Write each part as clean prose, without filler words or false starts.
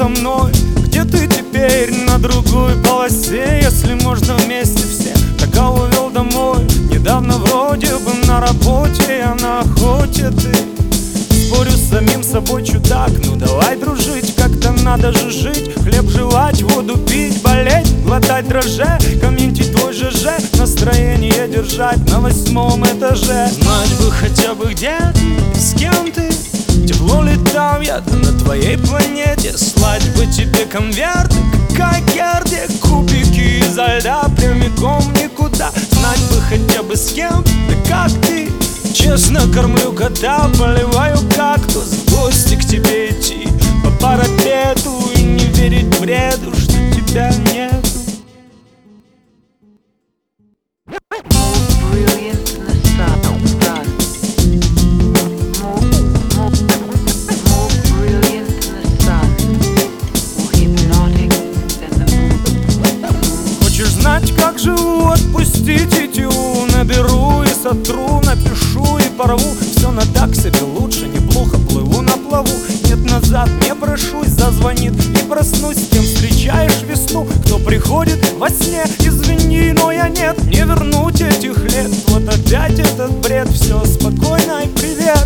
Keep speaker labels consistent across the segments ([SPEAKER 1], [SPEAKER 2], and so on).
[SPEAKER 1] со мной? Где ты теперь? На другой полосе. Если можно вместе все, так увел домой. Недавно вроде бы на работе, я на охоте, ты. Спорю с самим собой, чудак. Ну давай дружить, как-то надо же жить. Хлеб жевать, воду пить, болеть, глотать дрожжи, комментить твой ЖЖ, настроение держать на 8-м этаже. Знать бы хотя бы где ты, с кем ты. Тепло ли там, я-то на твоей планете. Слать бы тебе конверты, как Герде, кубики изо льда прямиком никуда. Знать бы хотя бы с кем, да как ты. Честно кормлю кота, поливаю кактус. В гости к тебе идти по парапету и не верить бреду, что тебя нету. Хочешь знать, как живу? Отпусти тетиву. Наберу и сотру, напишу и порву. Все на так себе лучше, неплохо плыву на плаву. Нет, назад не прошусь, зазвонит и проснусь. С кем встречаешь весну, кто приходит во сне. Извини, но я нет, не вернуть этих лет. Вот опять этот бред, все спокойно и привет.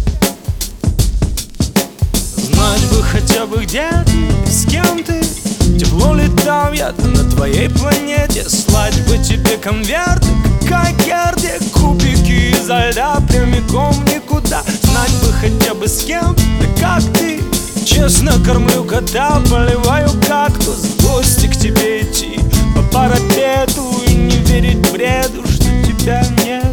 [SPEAKER 1] Знать бы хотя бы где ты, с кем ты. Тепло ли там, я-то на твоей планете. Слать бы тебе конверты, как Герде, кубики изо льда прямиком никуда. Знать бы хотя бы с кем, да как ты. Честно кормлю кота, поливаю кактус. В гости к тебе идти по парапету и не верить бреду, что тебя нет.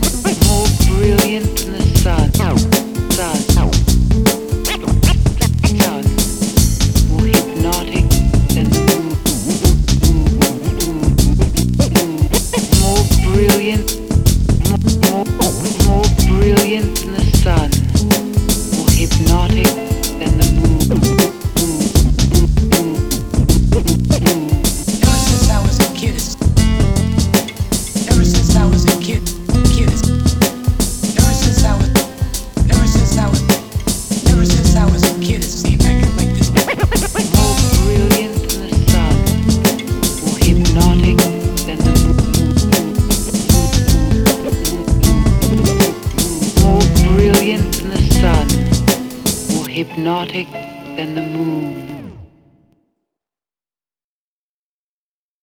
[SPEAKER 2] Hypnotic than the moon.